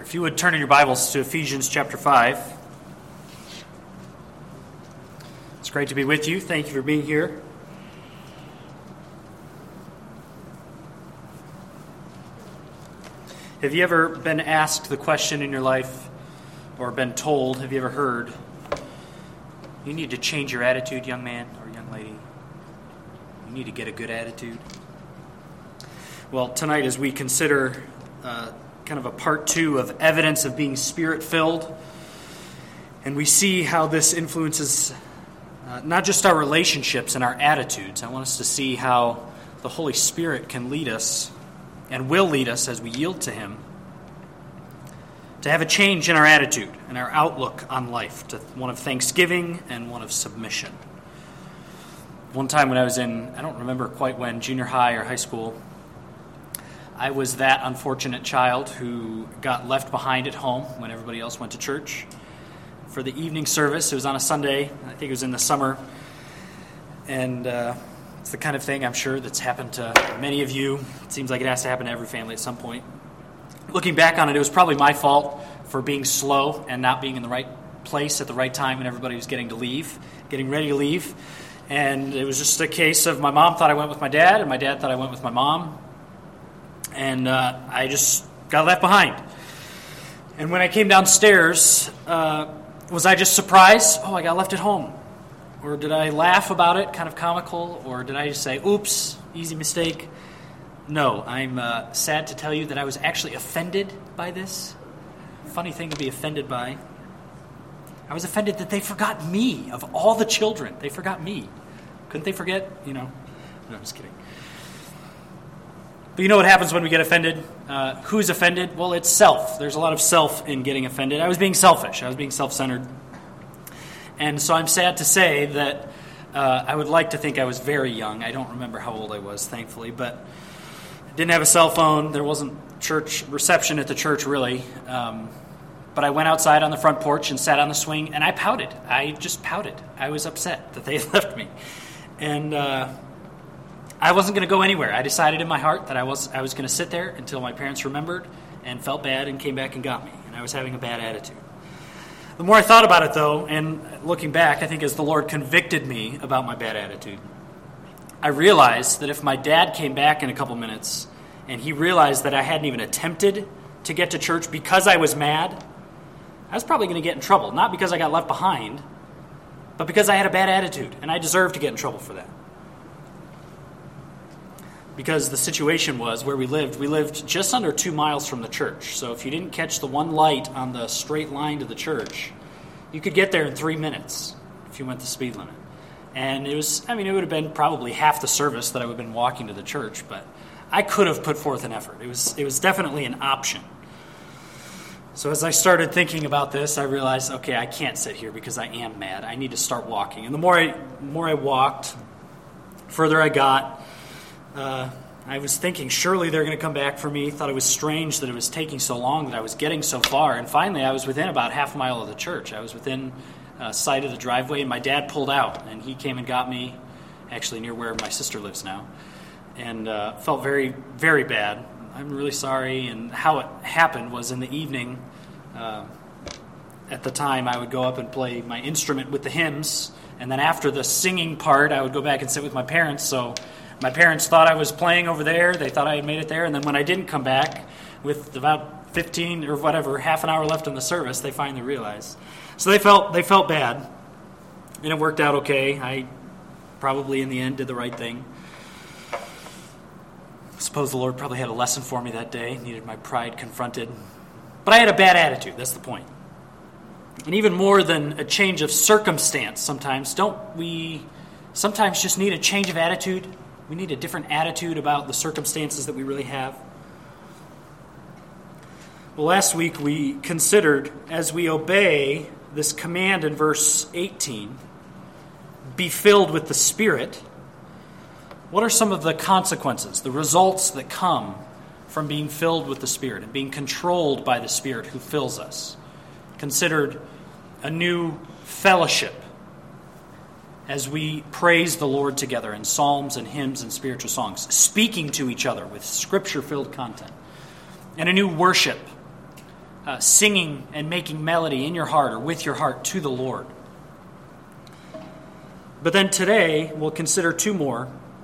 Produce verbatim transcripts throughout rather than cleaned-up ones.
If you would turn in your Bibles to Ephesians chapter five. It's great to be with you. Thank you for being here. Have you ever been asked the question in your life, or been told, have you ever heard, you need to change your attitude, young man or young lady? You need to get a good attitude. Well, tonight as we consider uh, kind of a part two of evidence of being Spirit-filled, and we see how this influences uh, not just our relationships and our attitudes. I want us to see how the Holy Spirit can lead us and will lead us as we yield to Him to have a change in our attitude and our outlook on life, to one of thanksgiving and one of submission. One time when I was in, I don't remember quite when, junior high or high school, I was that unfortunate child who got left behind at home when everybody else went to church for the evening service. It was on a Sunday. I think it was in the summer. And uh, it's the kind of thing, I'm sure, that's happened to many of you. It seems like it has to happen to every family at some point. Looking back on it, it was probably my fault for being slow and not being in the right place at the right time when everybody was getting to leave, getting ready to leave. And it was just a case of my mom thought I went with my dad, and my dad thought I went with my mom. And uh, I just got left behind. And when I came downstairs, uh, was I just surprised? Oh, I got left at home. Or did I laugh about it, kind of comical? Or did I just say, oops, easy mistake? No, I'm uh, sad to tell you that I was actually offended by this. Funny thing to be offended by. I was offended that they forgot me. Of all the children, they forgot me. Couldn't they forget? You know, no, I'm just kidding. But you know what happens when we get offended? Uh, who's offended? Well, it's self. There's a lot of self in getting offended. I was being selfish. I was being self-centered. And so I'm sad to say that uh, I would like to think I was very young. I don't remember how old I was, thankfully. But I didn't have a cell phone. There wasn't church reception at the church, really. Um, but I went outside on the front porch and sat on the swing, and I pouted. I just pouted. I was upset that they had left me. And Uh, I wasn't going to go anywhere. I decided in my heart that I was I was going to sit there until my parents remembered and felt bad and came back and got me. And I was having a bad attitude. The more I thought about it, though, and looking back, I think as the Lord convicted me about my bad attitude, I realized that if my dad came back in a couple minutes and he realized that I hadn't even attempted to get to church because I was mad, I was probably going to get in trouble. Not because I got left behind, but because I had a bad attitude, and I deserved to get in trouble for that. Because the situation was, where we lived, we lived just under two miles from the church. So if you didn't catch the one light on the straight line to the church, you could get there in three minutes if you went the speed limit. And it was, I mean, it would have been probably half the service that I would have been walking to the church, but I could have put forth an effort. It was, it was definitely an option. So as I started thinking about this, I realized, okay, I can't sit here because I am mad. I need to start walking. And the more I, more I walked, further I got, Uh, I was thinking, surely they're going to come back for me. Thought it was strange that it was taking so long, that I was getting so far. And finally, I was within about half a mile of the church. I was within uh, sight of the driveway, and my dad pulled out, and he came and got me, actually near where my sister lives now, and uh, felt very, very bad. I'm really sorry. And how it happened was in the evening, uh, at the time, I would go up and play my instrument with the hymns, and then after the singing part, I would go back and sit with my parents, so my parents thought I was playing over there. They thought I had made it there. And then when I didn't come back with about fifteen or whatever, half an hour left in the service, they finally realized. So they felt they felt bad. And it worked out okay. I probably in the end did the right thing. I suppose the Lord probably had a lesson for me that day. Needed my pride confronted. But I had a bad attitude. That's the point. And even more than a change of circumstance sometimes, don't we sometimes just need a change of attitude? We need a different attitude about the circumstances that we really have. Well, last week we considered, as we obey this command in verse eighteen, be filled with the Spirit, what are some of the consequences, the results that come from being filled with the Spirit and being controlled by the Spirit who fills us? Considered a new fellowship as we praise the Lord together in psalms and hymns and spiritual songs, speaking to each other with Scripture-filled content, and a new worship uh, singing and making melody in your heart or with your heart to the Lord. But then today, we'll consider two more.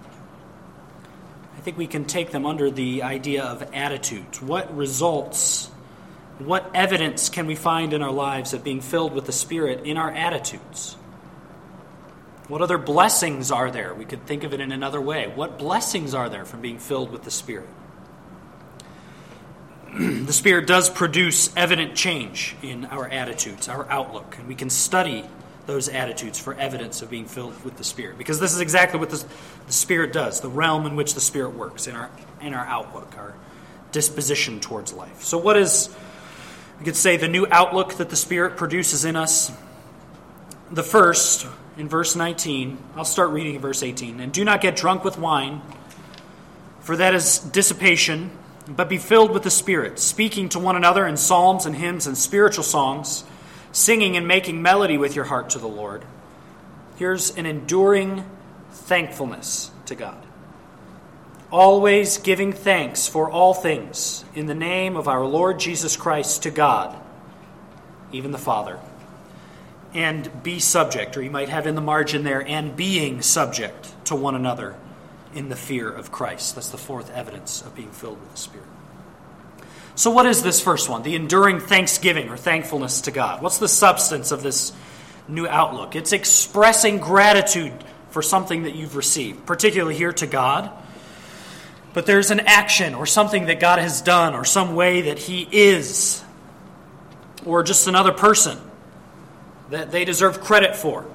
I think we can take them under the idea of attitudes. What results, what evidence can we find in our lives of being filled with the Spirit in our attitudes? What other blessings are there? We could think of it in another way. What blessings are there from being filled with the Spirit? The Spirit does produce evident change in our attitudes, our outlook, and we can study those attitudes for evidence of being filled with the Spirit. Because this is exactly what the, the Spirit does, the realm in which the Spirit works, in our in our outlook, our disposition towards life. So what is, we could say, the new outlook that the Spirit produces in us? The first, in verse nineteen, I'll start reading in verse eighteen. And do not get drunk with wine, for that is dissipation, but be filled with the Spirit, speaking to one another in psalms and hymns and spiritual songs, singing and making melody with your heart to the Lord. Here's an enduring thankfulness to God. Always giving thanks for all things in the name of our Lord Jesus Christ to God, even the Father. And be subject, or you might have in the margin there, and being subject to one another in the fear of Christ. That's the fourth evidence of being filled with the Spirit. So what is this first one? The enduring thanksgiving or thankfulness to God. What's the substance of this new outlook? It's expressing gratitude for something that you've received, particularly here to God. But there's an action or something that God has done or some way that He is, or just another person that they deserve credit for.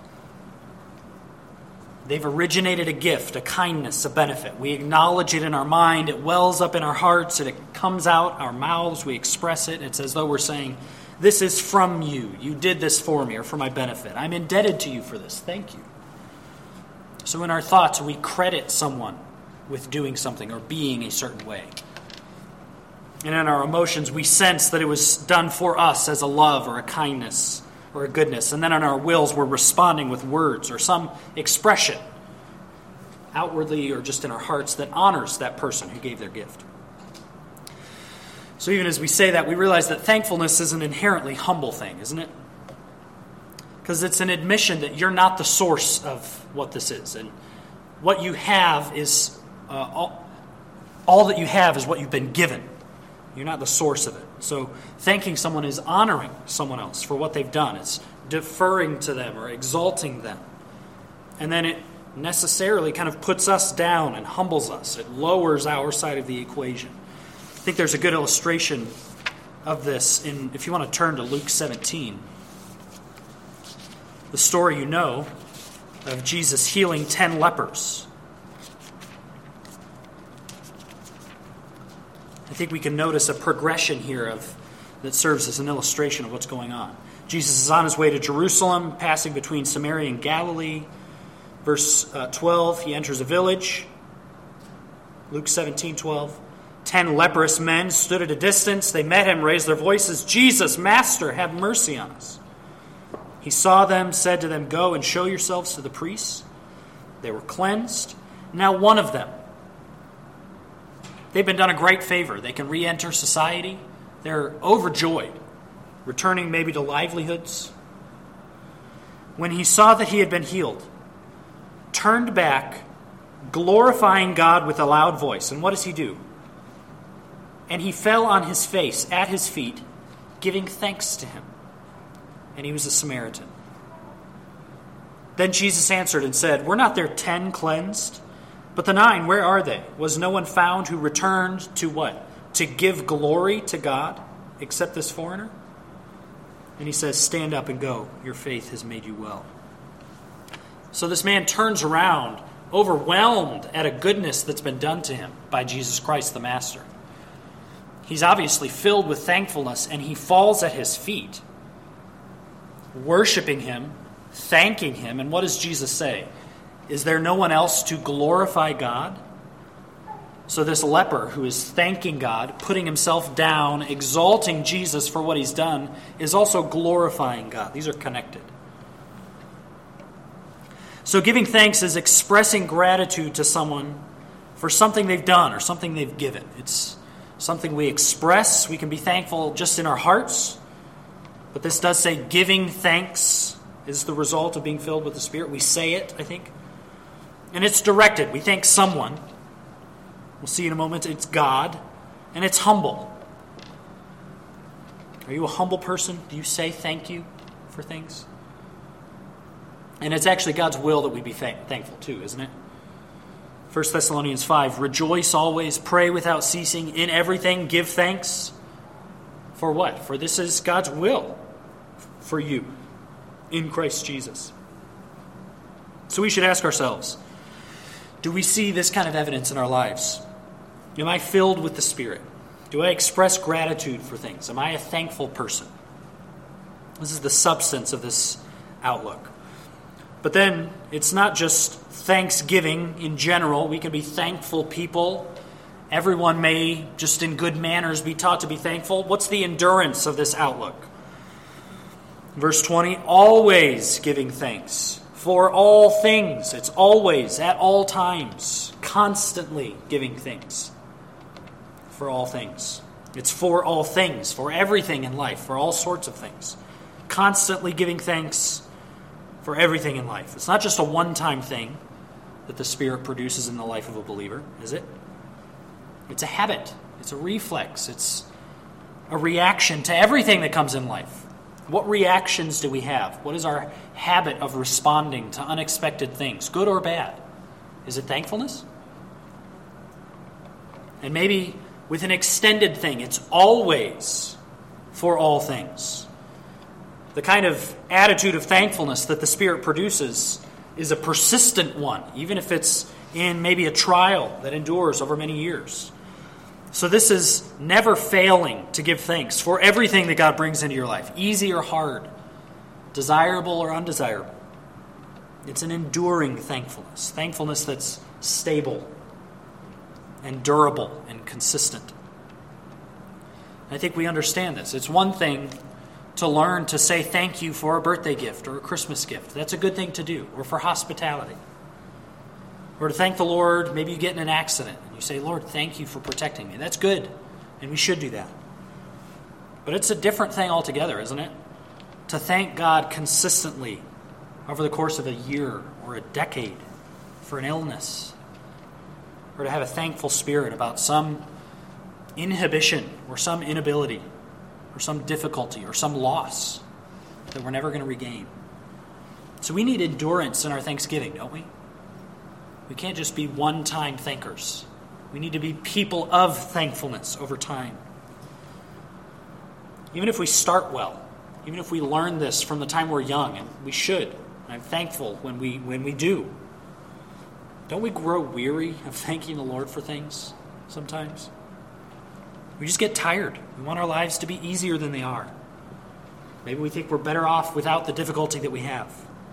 They've originated a gift, a kindness, a benefit. We acknowledge it in our mind. It wells up in our hearts, and it comes out our mouths. We express it. It's as though we're saying, this is from you. You did this for me or for my benefit. I'm indebted to you for this. Thank you. So in our thoughts, we credit someone with doing something or being a certain way. And in our emotions, we sense that it was done for us as a love or a kindness or a goodness. And then in our wills, we're responding with words or some expression, outwardly or just in our hearts, that honors that person who gave their gift. So even as we say that, we realize that thankfulness is an inherently humble thing, isn't it? Because it's an admission that you're not the source of what this is. And what you have is, uh, all, all that you have is what you've been given. You're not the source of it. So thanking someone is honoring someone else for what they've done. It's deferring to them or exalting them. And then it necessarily kind of puts us down and humbles us. It lowers our side of the equation. I think there's a good illustration of this in, if you want to turn to Luke seventeen. The story you know of Jesus healing ten lepers. I think we can notice a progression here of that serves as an illustration of what's going on. Jesus is on his way to Jerusalem, passing between Samaria and Galilee. Verse uh, twelve, he enters a village. Luke seventeen twelve. Ten leprous men stood at a distance. They met him, raised their voices, "Jesus, Master, have mercy on us." He saw them, said to them, "Go and show yourselves to the priests." They were cleansed. Now one of them, they've been done a great favor. They can re-enter society. They're overjoyed, returning maybe to livelihoods. When he saw that he had been healed, turned back, glorifying God with a loud voice. And what does he do? And he fell on his face at his feet, giving thanks to him. And he was a Samaritan. Then Jesus answered and said, "Were not there ten cleansed? But the nine, where are they? Was no one found who returned to what? To give glory to God, except this foreigner?" And he says, "Stand up and go. Your faith has made you well." So this man turns around, overwhelmed at a goodness that's been done to him by Jesus Christ the Master. He's obviously filled with thankfulness, and he falls at his feet, worshiping him, thanking him. And what does Jesus say? Is there no one else to glorify God? So this leper who is thanking God, putting himself down, exalting Jesus for what he's done, is also glorifying God. These are connected. So giving thanks is expressing gratitude to someone for something they've done or something they've given. It's something we express. We can be thankful just in our hearts. But this does say giving thanks is the result of being filled with the Spirit. We say it, I think. And it's directed. We thank someone. We'll see in a moment. It's God. And it's humble. Are you a humble person? Do you say thank you for things? And it's actually God's will that we be thank- thankful too, isn't it? First Thessalonians five, rejoice always, pray without ceasing, in everything give thanks. For what? For this is God's will for you in Christ Jesus. So we should ask ourselves, do we see this kind of evidence in our lives? Am I filled with the Spirit? Do I express gratitude for things? Am I a thankful person? This is the substance of this outlook. But then, it's not just thanksgiving in general. We can be thankful people. Everyone may, just in good manners, be taught to be thankful. What's the endurance of this outlook? Verse twenty, always giving thanks for all things. It's always, at all times, constantly giving thanks for all things. It's for all things, for everything in life, for all sorts of things. Constantly giving thanks for everything in life. It's not just a one-time thing that the Spirit produces in the life of a believer, is it? It's a habit. It's a reflex. It's a reaction to everything that comes in life. What reactions do we have? What is our habit of responding to unexpected things, good or bad? Is it thankfulness? And maybe with an extended thing, it's always for all things. The kind of attitude of thankfulness that the Spirit produces is a persistent one, even if it's in maybe a trial that endures over many years. So this is never failing to give thanks for everything that God brings into your life, easy or hard, desirable or undesirable. It's an enduring thankfulness, thankfulness that's stable and durable and consistent. I think we understand this. It's one thing to learn to say thank you for a birthday gift or a Christmas gift. That's a good thing to do. Or for hospitality. Or to thank the Lord, maybe you get in an accident and you say, Lord, thank you for protecting me. That's good, and we should do that. But it's a different thing altogether, isn't it? To thank God consistently over the course of a year or a decade for an illness. Or to have a thankful spirit about some inhibition or some inability or some difficulty or some loss that we're never going to regain. So we need endurance in our thanksgiving, don't we? We can't just be one-time thinkers. We need to be people of thankfulness over time. Even if we start well, even if we learn this from the time we're young, and we should, I'm thankful when we when we do. Don't we grow weary of thanking the Lord for things sometimes? We just get tired. We want our lives to be easier than they are. Maybe we think we're better off without the difficulty that we have.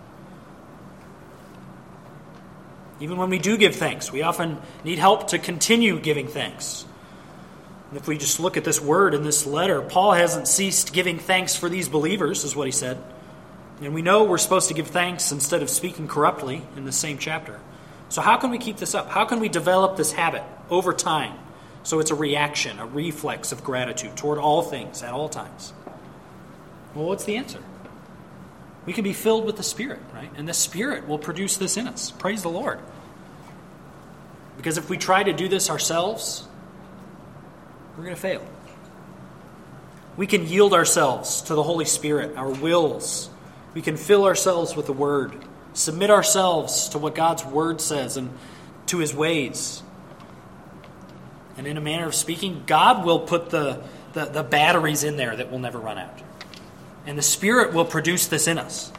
Even when we do give thanks, we often need help to continue giving thanks. And if we just look at this word in this letter, Paul hasn't ceased giving thanks for these believers, is what he said. And we know we're supposed to give thanks instead of speaking corruptly in the same chapter. So how can we keep this up? How can we develop this habit over time? So it's a reaction, a reflex of gratitude toward all things at all times. Well, what's the answer? We can be filled with the Spirit, right? And the Spirit will produce this in us. Praise the Lord. Because if we try to do this ourselves, we're going to fail. We can yield ourselves to the Holy Spirit, our wills. We can fill ourselves with the Word, submit ourselves to what God's Word says and to His ways. And in a manner of speaking, God will put the, the, the batteries in there that will never run out. And the Spirit will produce this in us.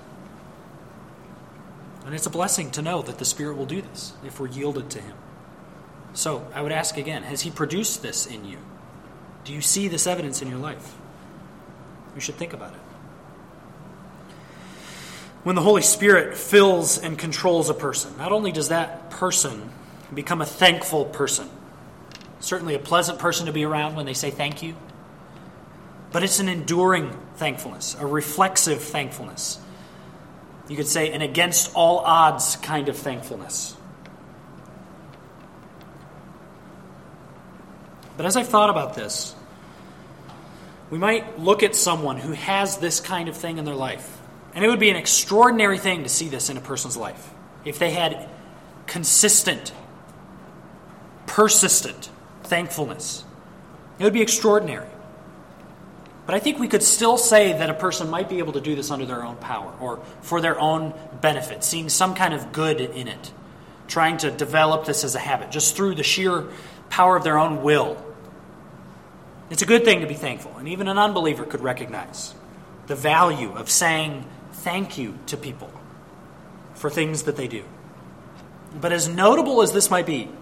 And it's a blessing to know that the Spirit will do this if we're yielded to Him. So I would ask again, has He produced this in you? Do you see this evidence in your life? You should think about it. When the Holy Spirit fills and controls a person, not only does that person become a thankful person, certainly a pleasant person to be around when they say thank you, but it's an enduring thankfulness, a reflexive thankfulness. You could say an against all odds kind of thankfulness. But as I've thought about this, we might look at someone who has this kind of thing in their life, and it would be an extraordinary thing to see this in a person's life. If they had consistent, persistent thankfulness, it would be extraordinary. But I think we could still say that a person might be able to do this under their own power or for their own benefit, seeing some kind of good in it, trying to develop this as a habit, just through the sheer power of their own will. It's a good thing to be thankful, and even an unbeliever could recognize the value of saying thank you to people for things that they do. But as notable as this might be,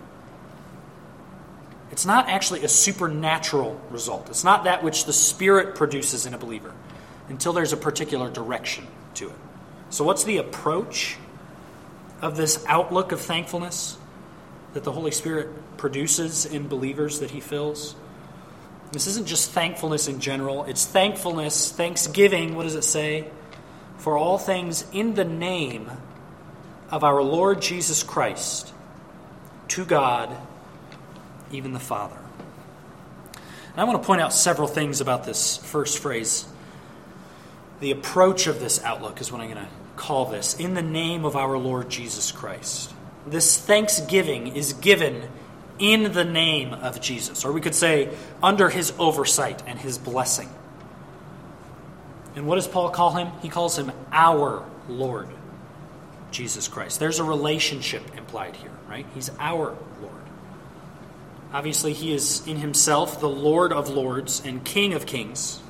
it's not actually a supernatural result. It's not that which the Spirit produces in a believer until there's a particular direction to it. So what's the approach of this outlook of thankfulness that the Holy Spirit produces in believers that he fills? This isn't just thankfulness in general. It's thankfulness, thanksgiving, what does it say? For all things in the name of our Lord Jesus Christ, to God, even the Father. And I want to point out several things about this first phrase. The approach of this outlook is what I'm going to call this. In the name of our Lord Jesus Christ. This thanksgiving is given in the name of Jesus. Or we could say, under his oversight and his blessing. And what does Paul call him? He calls him our Lord Jesus Christ. There's a relationship implied here, right? He's our Lord. Obviously, he is in himself the Lord of lords and King of kings.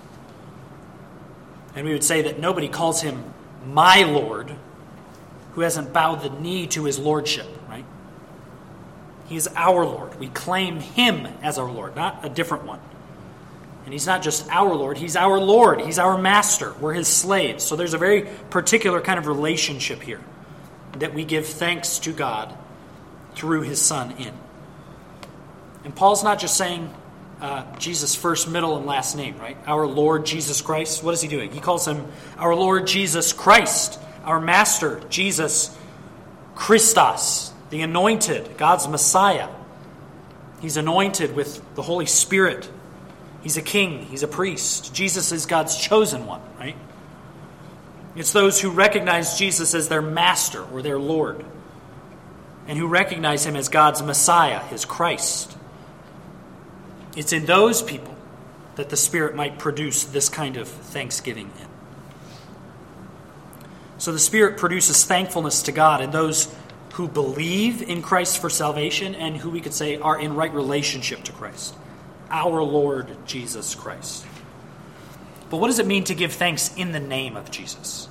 And we would say that nobody calls him my Lord who hasn't bowed the knee to his lordship, right? He is our Lord. We claim him as our Lord, not a different one. And he's not just our Lord, he's our Lord. He's our master. We're his slaves. So there's a very particular kind of relationship here that we give thanks to God through his Son in. And Paul's not just saying uh, Jesus' first, middle, and last name, right? Our Lord Jesus Christ. What is he doing? He calls him our Lord Jesus Christ, our Master, Jesus Christos, the anointed, God's Messiah. He's anointed with the Holy Spirit. He's a king. He's a priest. Jesus is God's chosen one, right? It's those who recognize Jesus as their master or their Lord and who recognize him as God's Messiah, his Christ. It's in those people that the Spirit might produce this kind of thanksgiving in. So the Spirit produces thankfulness to God in those who believe in Christ for salvation and who we could say are in right relationship to Christ. Our Lord Jesus Christ. But what does it mean to give thanks in the name of Jesus?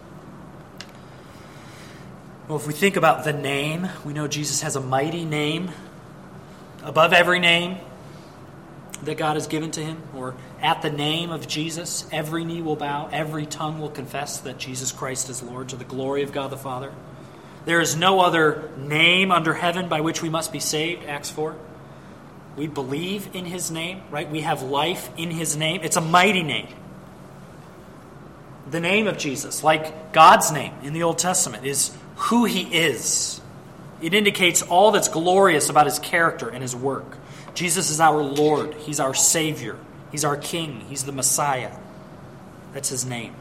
Well, if we think about the name, we know Jesus has a mighty name above every name that God has given to him. Or at the name of Jesus, every knee will bow, every tongue will confess that Jesus Christ is Lord to the glory of God the Father. There is no other name under heaven by which we must be saved, Acts four. We believe in his name, right? We have life in his name. It's a mighty name. The name of Jesus, like God's name in the Old Testament, is who he is. It indicates all that's glorious about his character and his work. Jesus is our Lord. He's our Savior. He's our King. He's the Messiah. That's his name.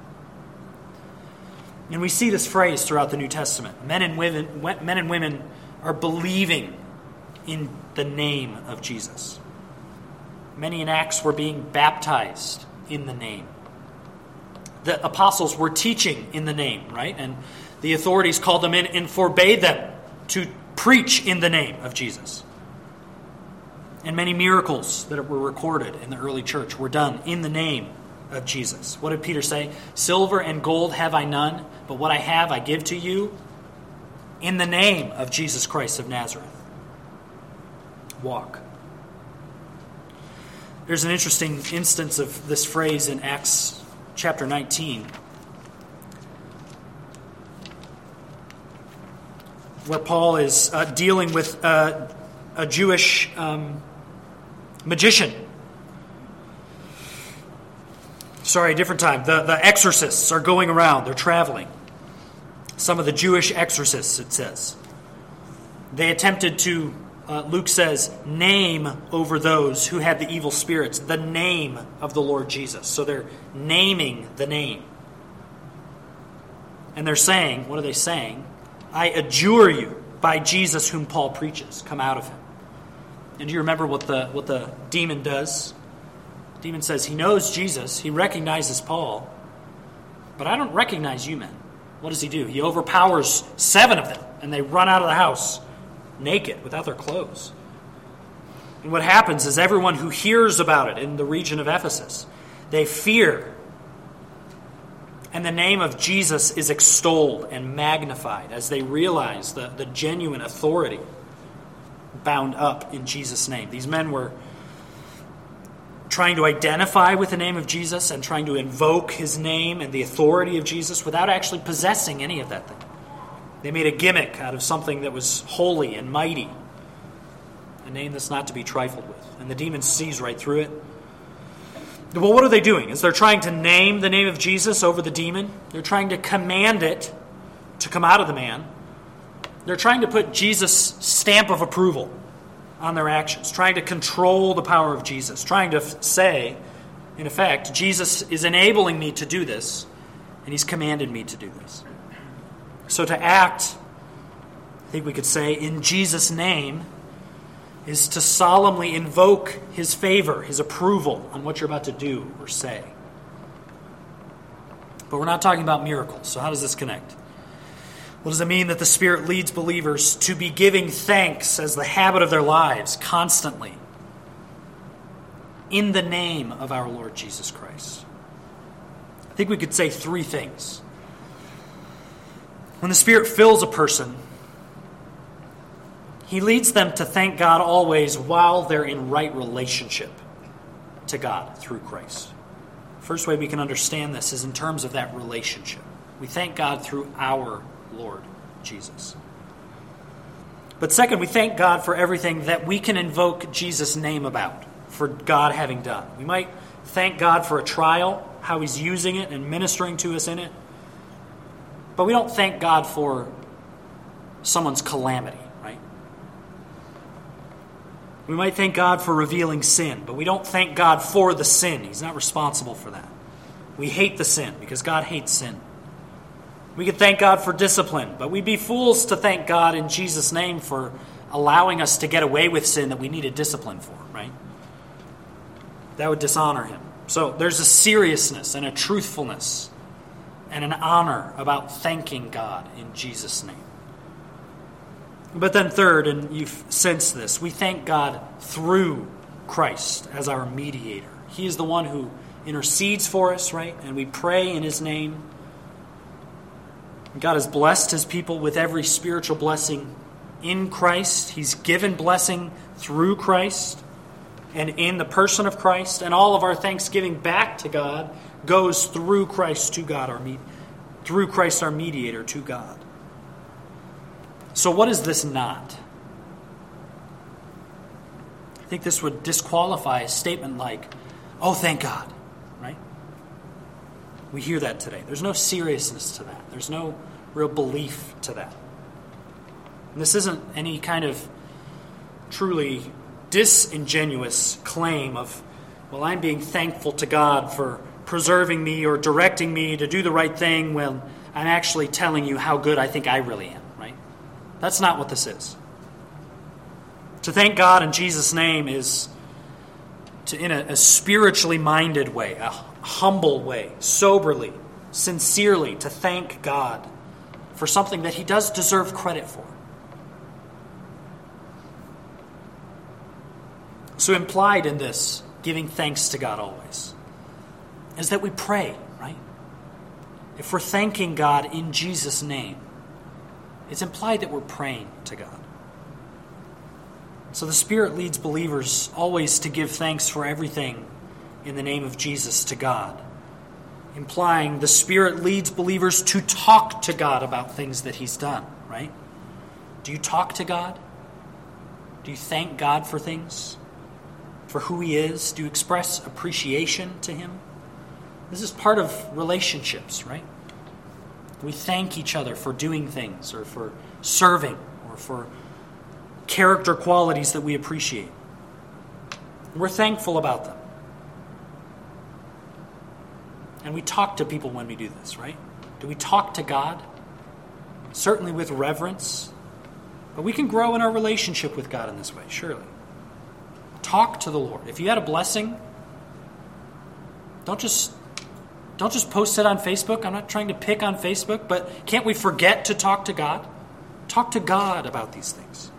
And we see this phrase throughout the New Testament. Men and women, men and women are believing in the name of Jesus. Many in Acts were being baptized in the name. The apostles were teaching in the name, right? And the authorities called them in and forbade them to preach in the name of Jesus. And many miracles that were recorded in the early church were done in the name of Jesus. What did Peter say? Silver and gold have I none, but what I have I give to you in the name of Jesus Christ of Nazareth. Walk. There's an interesting instance of this phrase in Acts chapter nineteen, where Paul is uh, dealing with uh, a Jewish um, magician. Sorry, different time. The, the exorcists are going around. They're traveling. Some of the Jewish exorcists, it says. They attempted to uh, Luke says, name over those who had the evil spirits, the name of the Lord Jesus. So they're naming the name. And they're saying, what are they saying? I adjure you by Jesus whom Paul preaches, come out of him. And do you remember what the what the demon does? The demon says he knows Jesus, he recognizes Paul, but I don't recognize you men. What does he do? He overpowers seven of them, and they run out of the house naked, without their clothes. And what happens is everyone who hears about it in the region of Ephesus, they fear. And the name of Jesus is extolled and magnified as they realize the, the genuine authority bound up in Jesus' name. These men were trying to identify with the name of Jesus and trying to invoke his name and the authority of Jesus without actually possessing any of that thing. They made a gimmick out of something that was holy and mighty, a name that's not to be trifled with. And the demon sees right through it. Well, what are they doing? Is they're trying to name the name of Jesus over the demon? They're trying to command it to come out of the man. They're trying to put Jesus' stamp of approval on their actions, trying to control the power of Jesus, trying to f- say, in effect, Jesus is enabling me to do this, and he's commanded me to do this. So to act, I think we could say, in Jesus' name, is to solemnly invoke his favor, his approval on what you're about to do or say. But we're not talking about miracles, so how does this connect? What does it mean that the Spirit leads believers to be giving thanks as the habit of their lives constantly in the name of our Lord Jesus Christ? I think we could say three things. When the Spirit fills a person, he leads them to thank God always while they're in right relationship to God through Christ. First way we can understand this is in terms of that relationship. We thank God through our Lord Jesus. But second, we thank God for everything that we can invoke Jesus' name about, for God having done. We might thank God for a trial, how he's using it and ministering to us in it. But we don't thank God for someone's calamity, right? We might thank God for revealing sin, but we don't thank God for the sin. He's not responsible for that. We hate the sin because God hates sin. We could thank God for discipline, but we'd be fools to thank God in Jesus' name for allowing us to get away with sin that we needed discipline for, right? That would dishonor him. So there's a seriousness and a truthfulness and an honor about thanking God in Jesus' name. But then third, and you've sensed this, we thank God through Christ as our mediator. He is the one who intercedes for us, right? And we pray in his name. God has blessed his people with every spiritual blessing in Christ. He's given blessing through Christ and in the person of Christ. And all of our thanksgiving back to God goes through Christ to God, our me- through Christ our mediator to God. So what is this not? I think this would disqualify a statement like, oh, thank God, right? We hear that today. There's no seriousness to that. There's no real belief to that. And this isn't any kind of truly disingenuous claim of, well, I'm being thankful to God for preserving me or directing me to do the right thing when I'm actually telling you how good I think I really am, right? That's not what this is. To thank God in Jesus' name is to, in a, a spiritually minded way, a humble way, soberly, sincerely, to thank God for something that he does deserve credit for. So implied in this, giving thanks to God always, is that we pray, right? If we're thanking God in Jesus' name, it's implied that we're praying to God. So the Spirit leads believers always to give thanks for everything in the name of Jesus to God, implying the Spirit leads believers to talk to God about things that he's done, right? Do you talk to God? Do you thank God for things? For who he is? Do you express appreciation to him? This is part of relationships, right? We thank each other for doing things or for serving or for character qualities that we appreciate. We're thankful about them. And we talk to people when we do this, right? Do we talk to God? Certainly with reverence. But we can grow in our relationship with God in this way, surely. Talk to the Lord. If you had a blessing, don't just don't just post it on Facebook. I'm not trying to pick on Facebook, but can't we forget to talk to God? Talk to God about these things.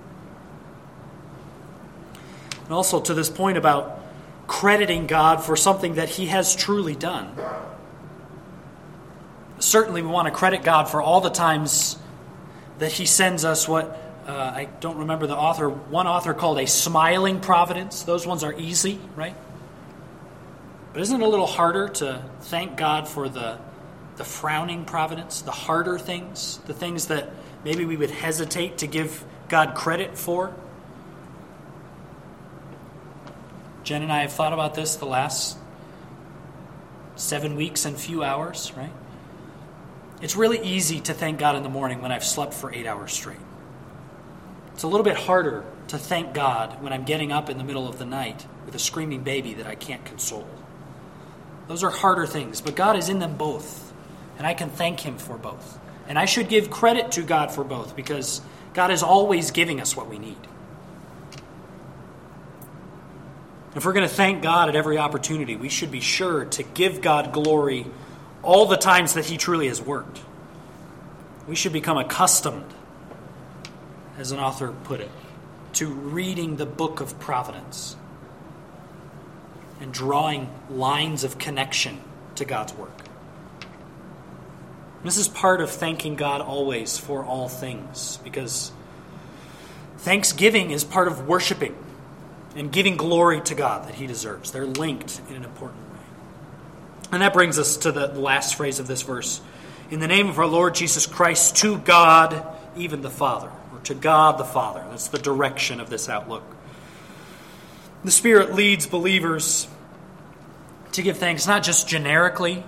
And also to this point about crediting God for something that he has truly done. Certainly we want to credit God for all the times that he sends us what, uh, I don't remember the author, one author called a smiling providence. Those ones are easy, right? But isn't it a little harder to thank God for the, the frowning providence, the harder things, the things that maybe we would hesitate to give God credit for? Jen and I have thought about this the last seven weeks and few hours, right? It's really easy to thank God in the morning when I've slept for eight hours straight. It's a little bit harder to thank God when I'm getting up in the middle of the night with a screaming baby that I can't console. Those are harder things, but God is in them both, and I can thank him for both. And I should give credit to God for both, because God is always giving us what we need. If we're going to thank God at every opportunity, we should be sure to give God glory all the times that he truly has worked. We should become accustomed, as an author put it, to reading the book of providence and drawing lines of connection to God's work. This is part of thanking God always for all things, because thanksgiving is part of worshiping and giving glory to God that he deserves. They're linked in an important way. And that brings us to the last phrase of this verse. In the name of our Lord Jesus Christ, to God, even the Father. Or to God the Father. That's the direction of this outlook. The Spirit leads believers to give thanks not just generically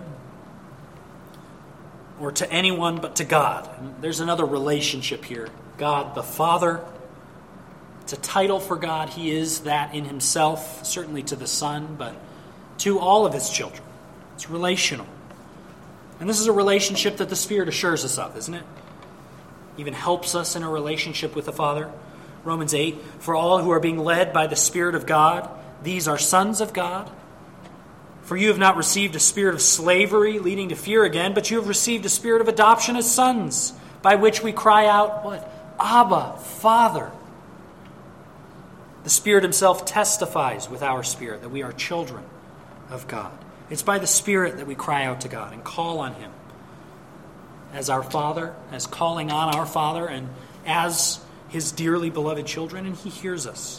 or to anyone, but to God. There's another relationship here. God the Father. It's a title for God. He is that in himself, certainly to the Son, but to all of his children. It's relational. And this is a relationship that the Spirit assures us of, isn't it? Even helps us in a relationship with the Father. Romans eight, for all who are being led by the Spirit of God, these are sons of God. For you have not received a spirit of slavery leading to fear again, but you have received a spirit of adoption as sons, by which we cry out, what? Abba, Father. The Spirit himself testifies with our spirit that we are children of God. It's by the Spirit that we cry out to God and call on him as our Father, as calling on our Father, and as his dearly beloved children, and he hears us.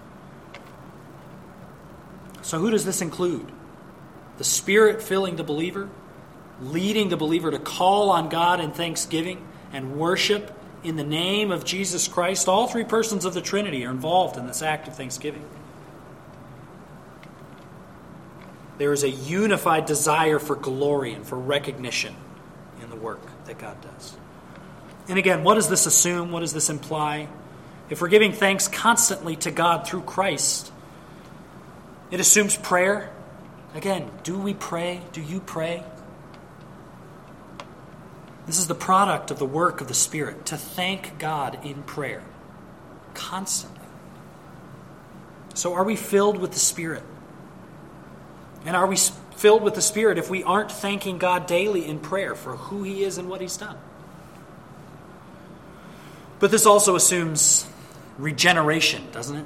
So who does this include? The Spirit filling the believer, leading the believer to call on God in thanksgiving and worship in the name of Jesus Christ. All three persons of the Trinity are involved in this act of thanksgiving. There is a unified desire for glory and for recognition in the work that God does. And again, what does this assume? What does this imply? If we're giving thanks constantly to God through Christ, it assumes prayer. Again, do we pray? Do you pray? This is the product of the work of the Spirit, to thank God in prayer constantly. So are we filled with the Spirit? And are we filled with the Spirit if we aren't thanking God daily in prayer for who he is and what he's done? But this also assumes regeneration, doesn't it?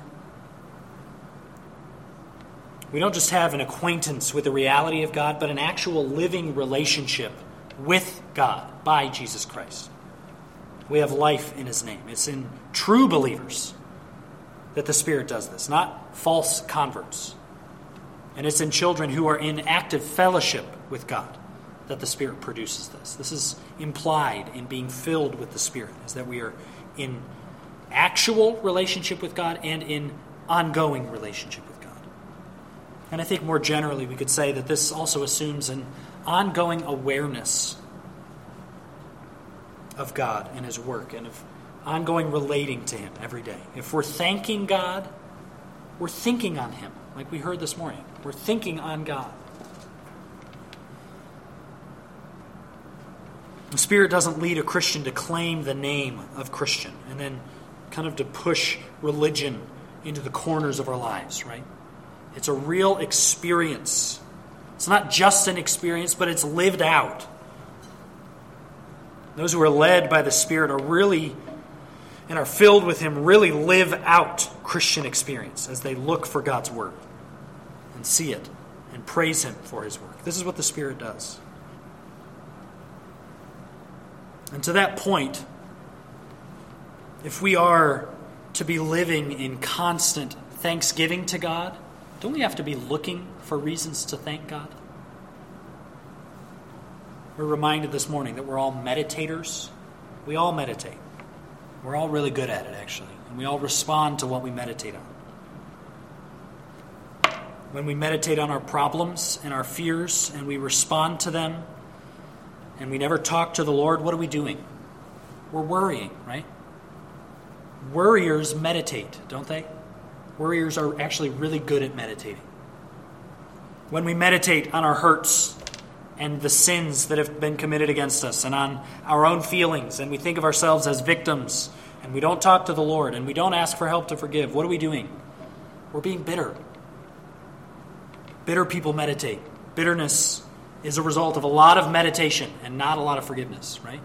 We don't just have an acquaintance with the reality of God, but an actual living relationship with God by Jesus Christ. We have life in his name. It's in true believers that the Spirit does this, not false converts. And it's in children who are in active fellowship with God that the Spirit produces this. This is implied in being filled with the Spirit, is that we are in actual relationship with God and in ongoing relationship with God. And I think more generally we could say that this also assumes an ongoing awareness of God and his work, and of ongoing relating to him every day. If we're thanking God, we're thinking on him, like we heard this morning. We're thinking on God. The Spirit doesn't lead a Christian to claim the name of Christian and then kind of to push religion into the corners of our lives, right? It's a real experience. It's not just an experience, but it's lived out. Those who are led by the Spirit are really, and are filled with him, really live out Christian experience as they look for God's word and see it and praise him for his work. This is what the Spirit does. And to that point, if we are to be living in constant thanksgiving to God, don't we have to be looking for reasons to thank God? We're reminded this morning that we're all meditators. We all meditate. We're all really good at it, actually. And we all respond to what we meditate on. When we meditate on our problems and our fears and we respond to them and we never talk to the Lord, what are we doing? We're worrying, right? Worriers meditate, don't they? Worriers are actually really good at meditating. When we meditate on our hurts and the sins that have been committed against us and on our own feelings, and we think of ourselves as victims, and we don't talk to the Lord, and we don't ask for help to forgive, what are we doing? We're being bitter. Bitter people meditate. Bitterness is a result of a lot of meditation and not a lot of forgiveness, right?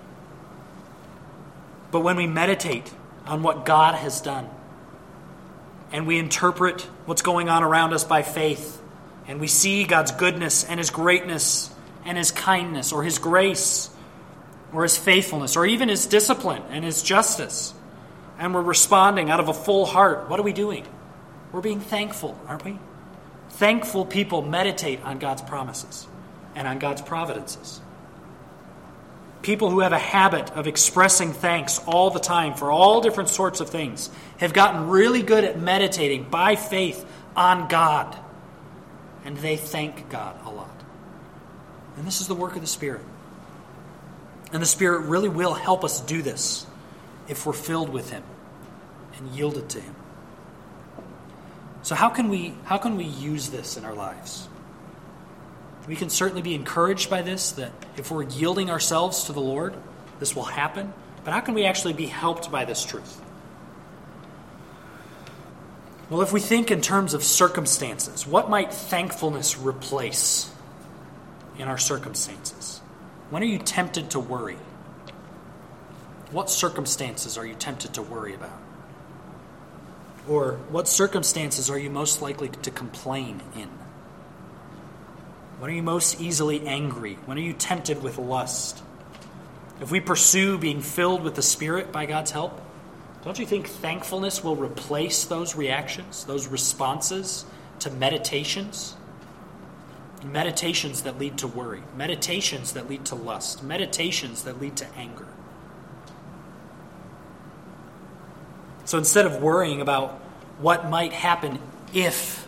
But when we meditate on what God has done, and we interpret what's going on around us by faith, and we see God's goodness and his greatness and his kindness or his grace or his faithfulness or even his discipline and his justice, and we're responding out of a full heart, what are we doing? We're being thankful, aren't we? Thankful people meditate on God's promises and on God's providences. People who have a habit of expressing thanks all the time for all different sorts of things have gotten really good at meditating by faith on God. And they thank God a lot. And this is the work of the Spirit. And the Spirit really will help us do this if we're filled with him and yielded to him. So how can we how can we use this in our lives? We can certainly be encouraged by this, that if we're yielding ourselves to the Lord, this will happen. But how can we actually be helped by this truth? Well, if we think in terms of circumstances, what might thankfulness replace in our circumstances? When are you tempted to worry? What circumstances are you tempted to worry about? Or what circumstances are you most likely to complain in? When are you most easily angry? When are you tempted with lust? If we pursue being filled with the Spirit by God's help, don't you think thankfulness will replace those reactions, those responses to meditations? Meditations that lead to worry, meditations that lead to lust, meditations that lead to anger. So instead of worrying about what might happen if,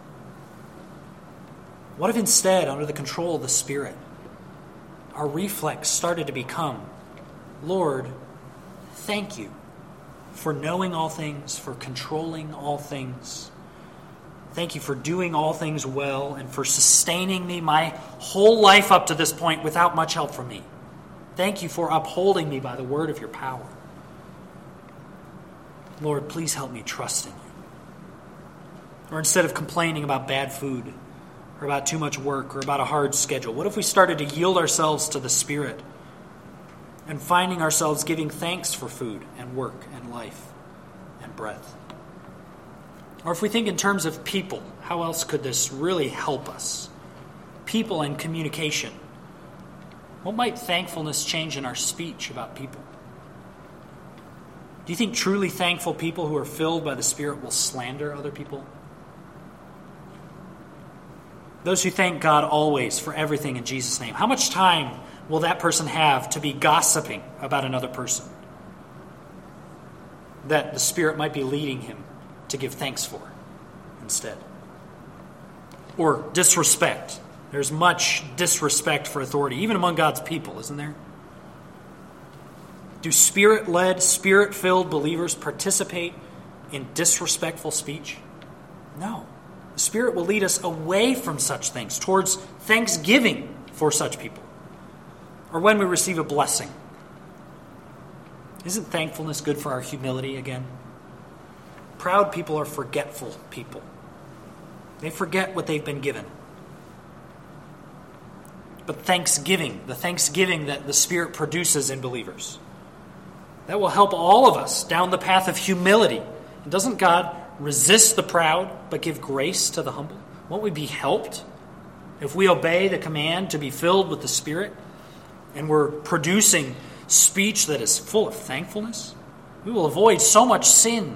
what if instead, under the control of the Spirit, our reflex started to become, Lord, thank you for knowing all things, for controlling all things. Thank you for doing all things well and for sustaining me my whole life up to this point without much help from me. Thank you for upholding me by the word of your power. Lord, please help me trust in you. Or instead of complaining about bad food or about too much work or about a hard schedule, what if we started to yield ourselves to the Spirit and finding ourselves giving thanks for food and work and life and breath? Or if we think in terms of people, how else could this really help us? People and communication. What might thankfulness change in our speech about people? Do you think truly thankful people who are filled by the Spirit will slander other people? Those who thank God always for everything in Jesus' name, how much time will that person have to be gossiping about another person that the Spirit might be leading him to give thanks for instead? Or disrespect. There's much disrespect for authority, even among God's people, isn't there? Do Spirit-led, Spirit-filled believers participate in disrespectful speech? No. The Spirit will lead us away from such things, towards thanksgiving for such people, or when we receive a blessing. Isn't thankfulness good for our humility again? Proud people are forgetful people. They forget what they've been given. But thanksgiving, the thanksgiving that the Spirit produces in believers, that will help all of us down the path of humility. And doesn't God resist the proud, but give grace to the humble? Won't we be helped if we obey the command to be filled with the Spirit, and we're producing speech that is full of thankfulness? We will avoid so much sin.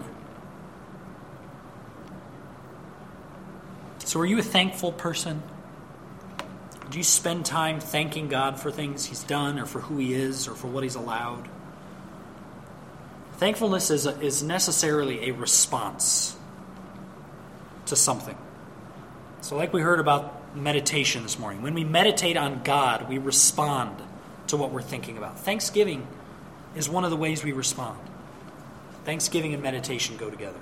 So are you a thankful person? Do you spend time thanking God for things He's done, or for who He is, or for what He's allowed? Thankfulness is, a, is necessarily a response to something. So like we heard about meditation this morning, when we meditate on God, we respond to what we're thinking about. Thanksgiving is one of the ways we respond. Thanksgiving and meditation go together.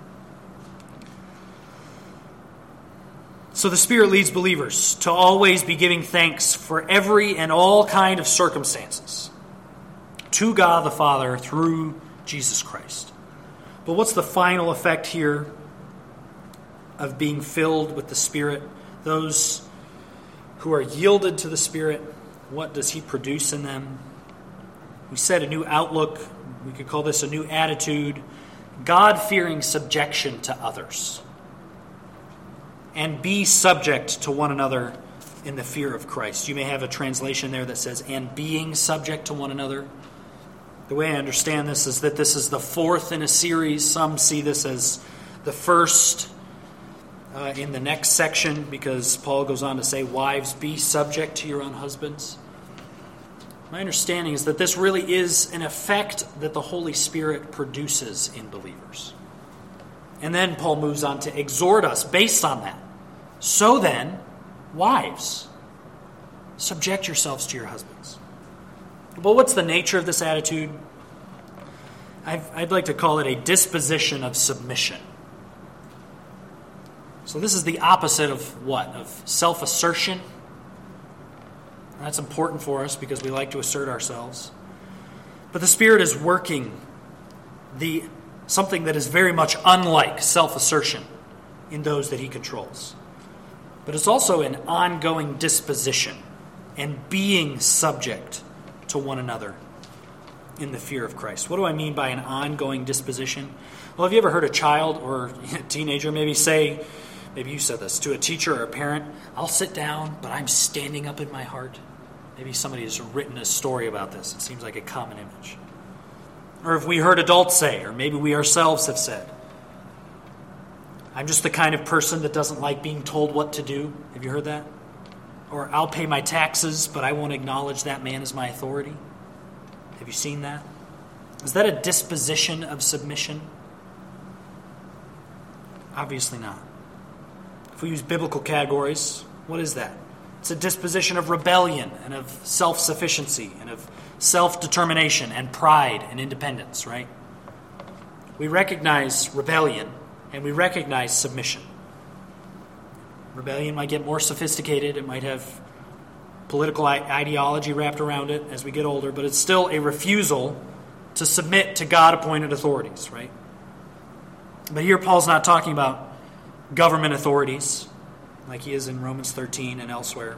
So the Spirit leads believers to always be giving thanks for every and all kind of circumstances to God the Father through Jesus Christ. But what's the final effect here of being filled with the Spirit? Those who are yielded to the Spirit, what does He produce in them? We said a new outlook. We could call this a new attitude. God-fearing subjection to others. And be subject to one another in the fear of Christ. You may have a translation there that says, and being subject to one another. The way I understand this is that this is the fourth in a series. Some see this as the first uh, in the next section, because Paul goes on to say, wives, be subject to your own husbands. My understanding is that this really is an effect that the Holy Spirit produces in believers. And then Paul moves on to exhort us based on that. So then, wives, subject yourselves to your husbands. Well, what's the nature of this attitude? I've, I'd like to call it a disposition of submission. So this is the opposite of what? Of self-assertion. That's important for us because we like to assert ourselves. But the Spirit is working the something that is very much unlike self-assertion in those that He controls. But it's also an ongoing disposition and being subject to one another in the fear of Christ. What do I mean by an ongoing disposition? Well, have you ever heard a child or a teenager maybe say, maybe you said this, to a teacher or a parent, I'll sit down, but I'm standing up in my heart? Maybe somebody has written a story about this. It seems like a common image. Or if we heard adults say, or maybe we ourselves have said, I'm just the kind of person that doesn't like being told what to do. Have you heard that? Or I'll pay my taxes, but I won't acknowledge that man as my authority. Have you seen that? Is that a disposition of submission? Obviously not. If we use biblical categories, what is that? It's a disposition of rebellion and of self-sufficiency and of self-determination and pride and independence, right? We recognize rebellion and we recognize submission. Rebellion might get more sophisticated. It might have political ideology wrapped around it as we get older, but it's still a refusal to submit to God-appointed authorities, right? But here Paul's not talking about government authorities like he is in Romans thirteen and elsewhere.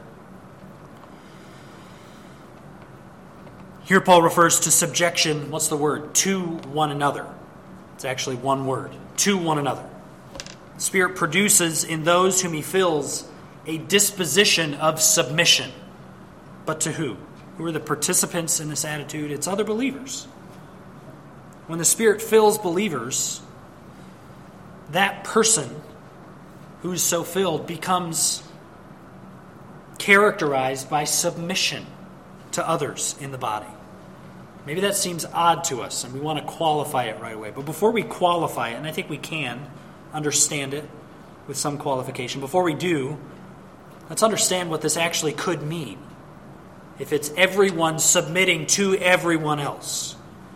Here Paul refers to subjection, what's the word? To one another. It's actually one word. To one another. The Spirit produces in those whom He fills a disposition of submission. But to who? Who are the participants in this attitude? It's other believers. When the Spirit fills believers, that person who's so filled becomes characterized by submission to others in the body. Maybe that seems odd to us, and we want to qualify it right away. But before we qualify it, and I think we can understand it with some qualification, before we do, let's understand what this actually could mean. If it's everyone submitting to everyone else,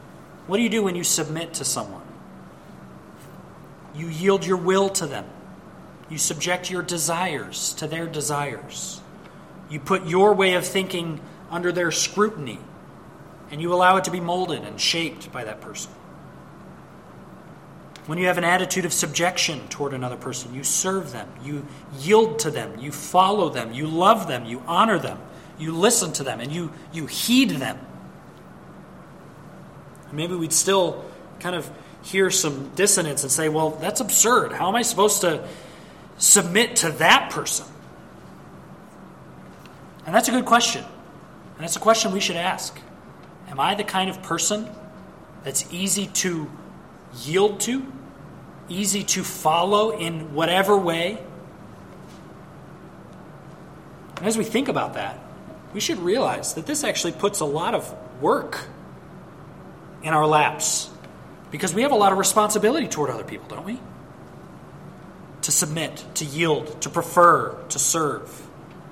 What do you do when you submit to someone? You yield your will to them. You subject your desires to their desires. You put your way of thinking under their scrutiny, and you allow it to be molded and shaped by that person. When you have an attitude of subjection toward another person, you serve them, you yield to them, you follow them, you love them, you honor them, you listen to them, and you, you heed them. Maybe we'd still kind of hear some dissonance and say, well, that's absurd. How am I supposed to submit to that person? And that's a good question. And that's a question we should ask. Am I the kind of person that's easy to yield to, easy to follow in whatever way? And as we think about that, we should realize that this actually puts a lot of work in our laps, because we have a lot of responsibility toward other people, don't we? To submit, to yield, to prefer, to serve.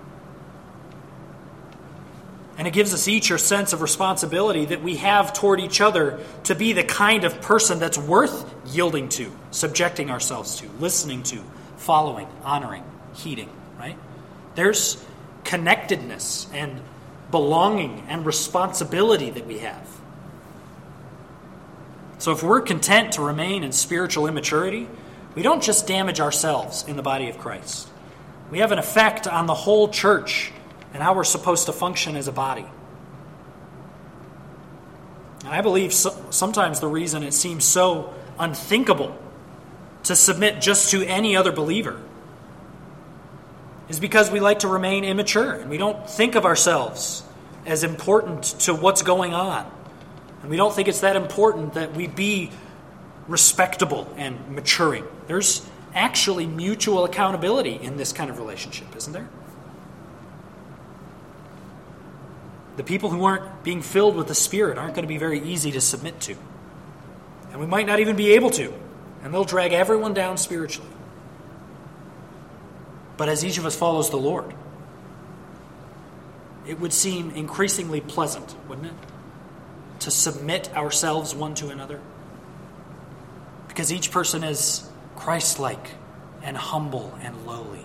And it gives us each a sense of responsibility that we have toward each other to be the kind of person that's worth yielding to, subjecting ourselves to, listening to, following, honoring, heeding, right? There's connectedness and belonging and responsibility that we have. So if we're content to remain in spiritual immaturity, we don't just damage ourselves in the body of Christ. We have an effect on the whole church and how we're supposed to function as a body. And I believe so, sometimes the reason it seems so unthinkable to submit just to any other believer is because we like to remain immature and we don't think of ourselves as important to what's going on. And we don't think it's that important that we be respectable and maturing. There's actually mutual accountability in this kind of relationship, isn't there? The people who aren't being filled with the Spirit aren't going to be very easy to submit to. And we might not even be able to. And they'll drag everyone down spiritually. But as each of us follows the Lord, it would seem increasingly pleasant, wouldn't it? To submit ourselves one to another. Because each person is Christ-like and humble and lowly.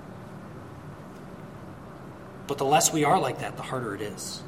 But the less we are like that, the harder it is.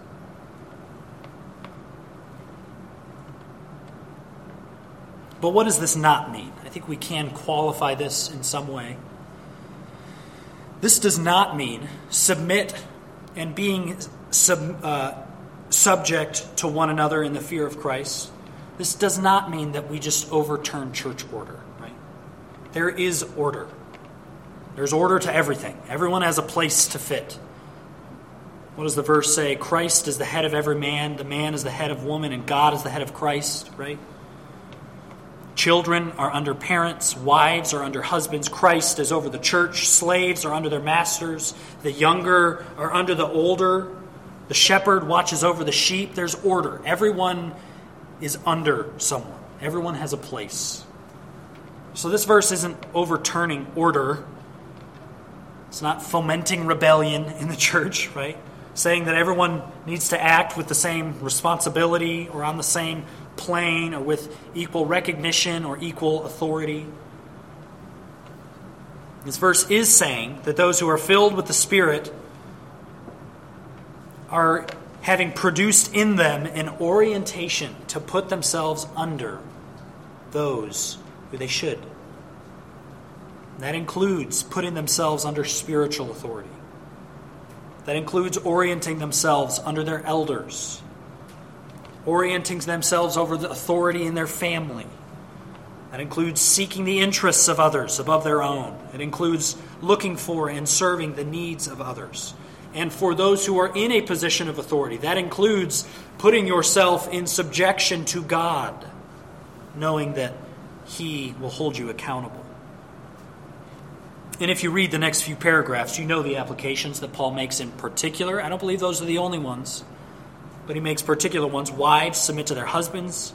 But what does this not mean? I think we can qualify this in some way. This does not mean submit and being sub, uh, subject to one another in the fear of Christ. This does not mean that we just overturn church order, right? There is order. There's order to everything. Everyone has a place to fit. What does the verse say? Christ is the head of every man, the man is the head of woman, and God is the head of Christ, right? Children are under parents, wives are under husbands, Christ is over the church, slaves are under their masters, the younger are under the older, the shepherd watches over the sheep. There's order. Everyone is under someone. Everyone has a place. So this verse isn't overturning order. It's not fomenting rebellion in the church, right? Saying that everyone needs to act with the same responsibility or on the same plane or with equal recognition or equal authority. This verse is saying that those who are filled with the Spirit are having produced in them an orientation to put themselves under those who they should. That includes putting themselves under spiritual authority. That includes orienting themselves under their elders, orienting themselves over the authority in their family. That includes seeking the interests of others above their own. It includes looking for and serving the needs of others. And for those who are in a position of authority, that includes putting yourself in subjection to God, knowing that He will hold you accountable. And if you read the next few paragraphs, you know the applications that Paul makes in particular. I don't believe those are the only ones, but he makes particular ones. Wives, submit to their husbands.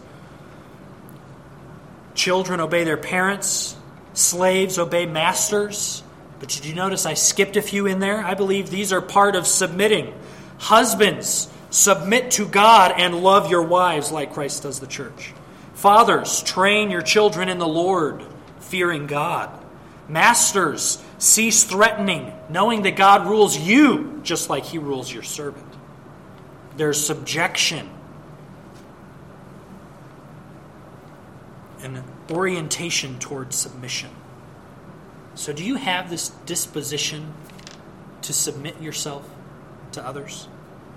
Children, obey their parents. Slaves, obey masters. But did you notice I skipped a few in there? I believe these are part of submitting. Husbands, submit to God and love your wives like Christ does the church. Fathers, train your children in the Lord, fearing God. Masters, cease threatening, knowing that God rules you just like he rules your servant. There's subjection and orientation toward submission. So do you have this disposition to submit yourself to others?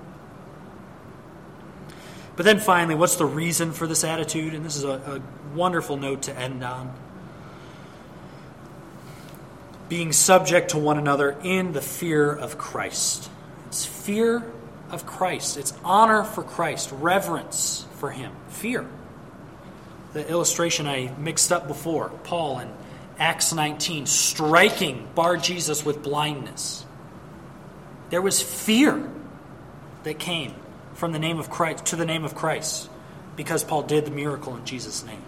But then finally, what's the reason for this attitude? And this is a, a wonderful note to end on. Being subject to one another in the fear of Christ. It's fear of Christ. It's honor for Christ, reverence for him, fear. The illustration I mixed up before, Paul in Acts nineteen, striking Bar-Jesus with blindness. There was fear that came from the name of Christ to the name of Christ because Paul did the miracle in Jesus' name.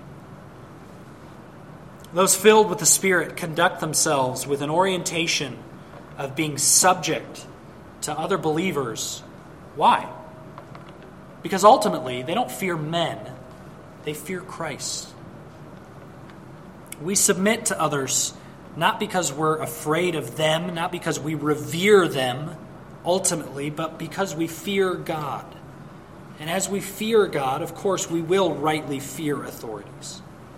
Those filled with the Spirit conduct themselves with an orientation of being subject to other believers. Why? Because ultimately they don't fear men, they fear Christ. We submit to others not because we're afraid of them, not because we revere them ultimately, but because we fear God. And as we fear God, of course, we will rightly fear authorities.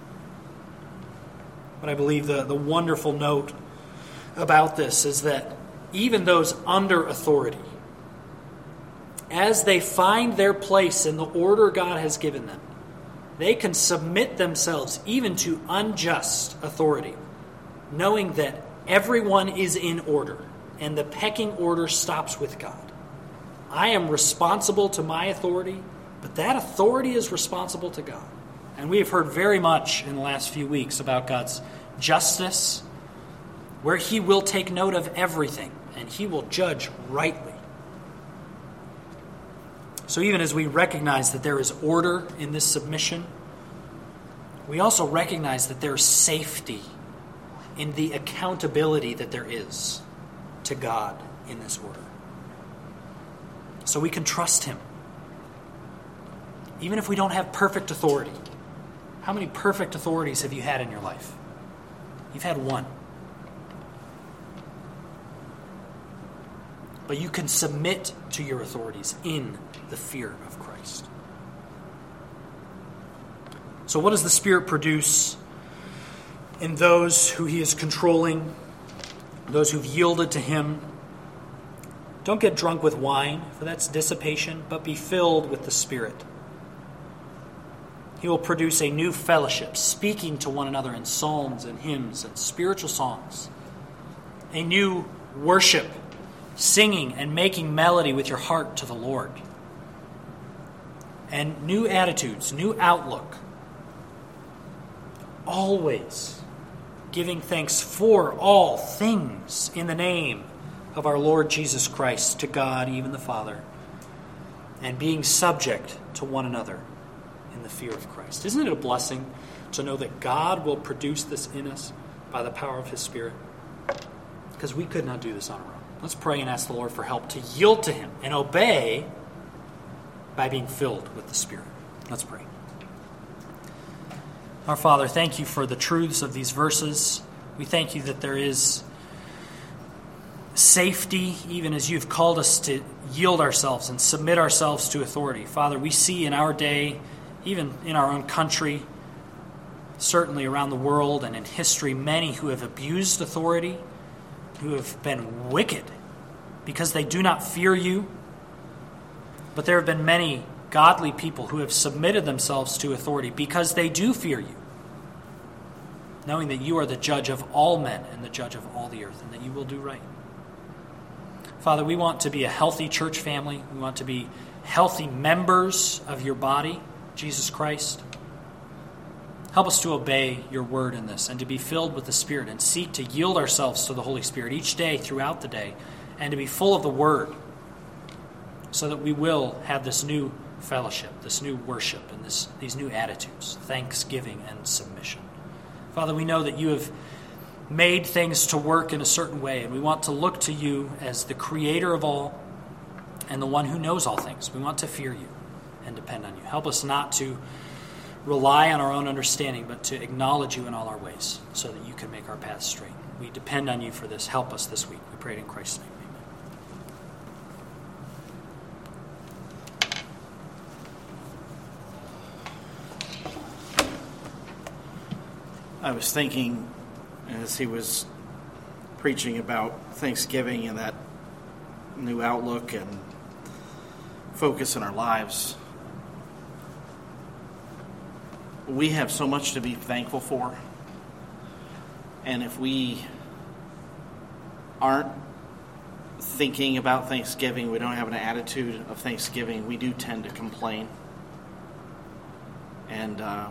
But I believe the, the wonderful note about this is that even those under authority, as they find their place in the order God has given them, they can submit themselves even to unjust authority, knowing that everyone is in order and the pecking order stops with God. I am responsible to my authority, but that authority is responsible to God. And we have heard very much in the last few weeks about God's justice, where he will take note of everything and he will judge rightly. So even as we recognize that there is order in this submission, we also recognize that there is safety in the accountability that there is to God in this order. So we can trust him. Even if we don't have perfect authority. How many perfect authorities have you had in your life? You've had one. But you can submit to your authorities in the fear of Christ. So what does the Spirit produce in those who he is controlling, those who've yielded to him? Don't get drunk with wine, for that's dissipation, but be filled with the Spirit. He will produce a new fellowship, speaking to one another in psalms and hymns and spiritual songs. A new worship, singing and making melody with your heart to the Lord. And new attitudes, new outlook. Always giving thanks for all things in the name of our Lord Jesus Christ to God, even the Father, and being subject to one another in the fear of Christ. Isn't it a blessing to know that God will produce this in us by the power of his Spirit? Because we could not do this on our own. Let's pray and ask the Lord for help to yield to him and obey by being filled with the Spirit. Let's pray. Our Father, thank you for the truths of these verses. We thank you that there is safety, even as you've called us to yield ourselves and submit ourselves to authority. Father, we see in our day, even in our own country, certainly around the world and in history, many who have abused authority, who have been wicked because they do not fear you. But there have been many godly people who have submitted themselves to authority because they do fear you, knowing that you are the judge of all men and the judge of all the earth, and that you will do right. Father, we want to be a healthy church family. We want to be healthy members of your body, Jesus Christ. Help us to obey your word in this and to be filled with the Spirit and seek to yield ourselves to the Holy Spirit each day throughout the day and to be full of the word so that we will have this new fellowship, this new worship, and this, these new attitudes, thanksgiving and submission. Father, we know that you have made things to work in a certain way, and we want to look to you as the creator of all, and the one who knows all things. We want to fear you and depend on you. Help us not to rely on our own understanding, but to acknowledge you in all our ways so that you can make our paths straight. We depend on you for this. Help us this week. We pray it in Christ's name. I was thinking as he was preaching about Thanksgiving and that new outlook and focus in our lives. We have so much to be thankful for. And if we aren't thinking about Thanksgiving, we don't have an attitude of Thanksgiving, we do tend to complain. And uh,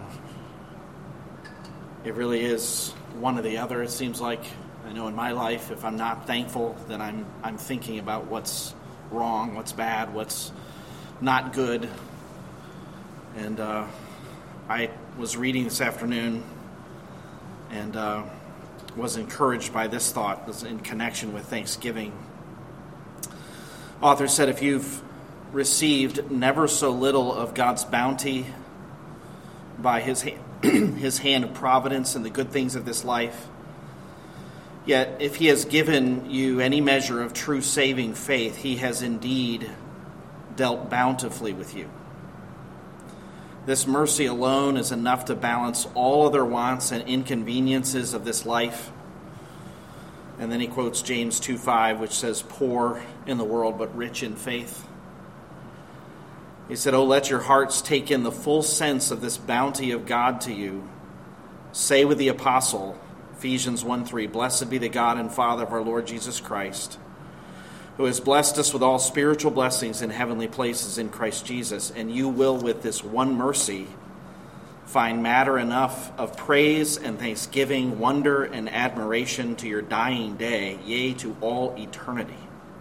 it really is one or the other, it seems like. I know in my life, if I'm not thankful, then I'm I'm thinking about what's wrong, what's bad, what's not good. And uh, I was reading this afternoon and uh, was encouraged by this thought this in connection with Thanksgiving. Author said, if you've received never so little of God's bounty by his hand, his hand of providence and the good things of this life, yet if he has given you any measure of true saving faith, he has indeed dealt bountifully with you. This mercy alone is enough to balance all other wants and inconveniences of this life. And then he quotes James two five, which says, poor in the world, but rich in faith. He said, oh, let your hearts take in the full sense of this bounty of God to you. Say with the apostle, Ephesians one three, blessed be the God and Father of our Lord Jesus Christ, who has blessed us with all spiritual blessings in heavenly places in Christ Jesus. And you will, with this one mercy, find matter enough of praise and thanksgiving, wonder and admiration to your dying day, yea, to all eternity.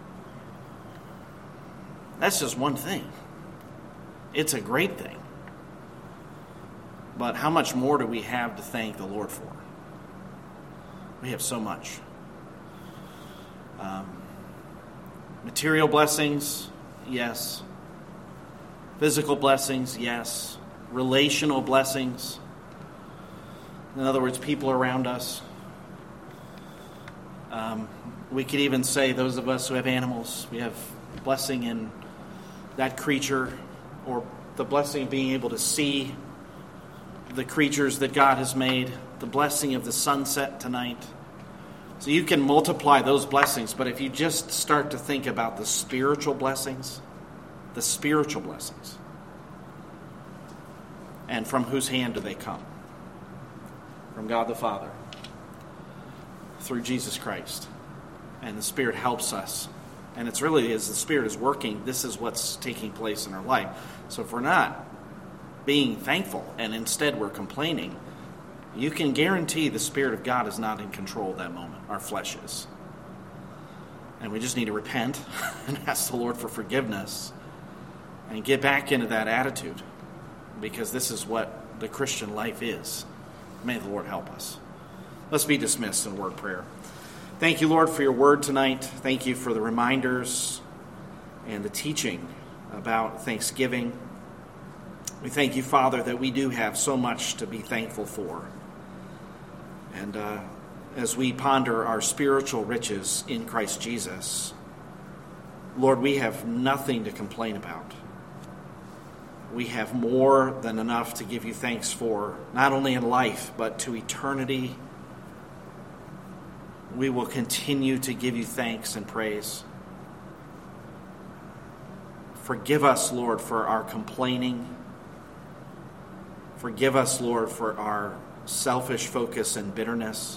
That's just one thing. It's a great thing. But how much more do we have to thank the Lord for? We have so much. Um, material blessings, yes. Physical blessings, yes. Relational blessings. In other words, people around us. Um, we could even say, those of us who have animals, we have blessing in that creature, or the blessing of being able to see the creatures that God has made, the blessing of the sunset tonight. So you can multiply those blessings, but if you just start to think about the spiritual blessings, the spiritual blessings, and from whose hand do they come? From God the Father, through Jesus Christ. And the Spirit helps us. And it's really, as the Spirit is working, this is what's taking place in our life. So if we're not being thankful and instead we're complaining, you can guarantee the Spirit of God is not in control at that moment. Our flesh is. And we just need to repent and ask the Lord for forgiveness and get back into that attitude, because this is what the Christian life is. May the Lord help us. Let's be dismissed in word prayer. Thank you, Lord, for your word tonight. Thank you for the reminders and the teaching about Thanksgiving. We thank you, Father, that we do have so much to be thankful for. And uh, as we ponder our spiritual riches in Christ Jesus, Lord, we have nothing to complain about. We have more than enough to give you thanks for, not only in life, but to eternity. We will continue to give you thanks and praise. Forgive us, Lord, for our complaining. Forgive us, Lord, for our selfish focus and bitterness.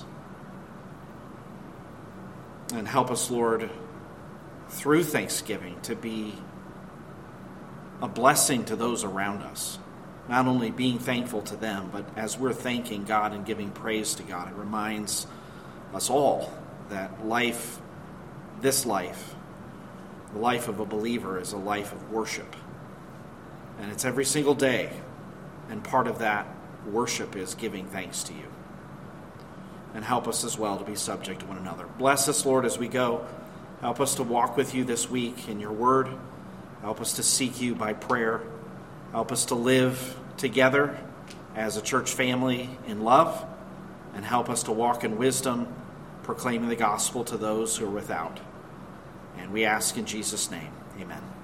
And help us, Lord, through Thanksgiving to be a blessing to those around us. Not only being thankful to them, but as we're thanking God and giving praise to God, it reminds us all that life, this life, the life of a believer is a life of worship. And it's every single day. And part of that worship is giving thanks to you. And help us as well to be subject to one another. Bless us, Lord, as we go. Help us to walk with you this week in your word. Help us to seek you by prayer. Help us to live together as a church family in love, and help us to walk in wisdom, proclaiming the gospel to those who are without. And we ask in Jesus' name, amen.